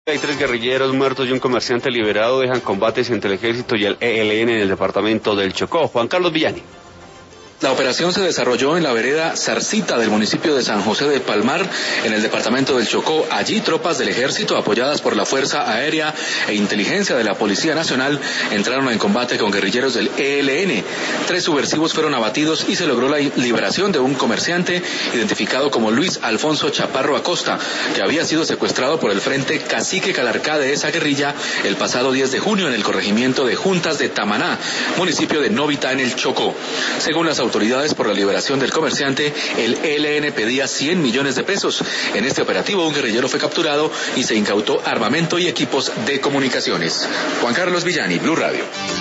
Hay 3 guerrilleros muertos y un comerciante liberado. Dejan combates entre el ejército y el ELN en el departamento del Chocó. Juan Carlos Villani. La operación se desarrolló en la vereda Zarcita del municipio de San José de Palmar, en el departamento del Chocó. Allí tropas del ejército, apoyadas por la Fuerza Aérea e Inteligencia de la Policía Nacional, entraron en combate con guerrilleros del ELN. 3 subversivos fueron abatidos y se logró la liberación de un comerciante identificado como Luis Alfonso Chaparro Acosta, que había sido secuestrado por el Frente Cacique Calarcá de esa guerrilla el pasado 10 de junio en el corregimiento de Juntas de Tamaná, municipio de Novita, en el Chocó. Según las autoridades, por la liberación del comerciante, el ELN pedía 100 millones de pesos. En este operativo, un guerrillero fue capturado y se incautó armamento y equipos de comunicaciones. Juan Carlos Villani, Blue Radio.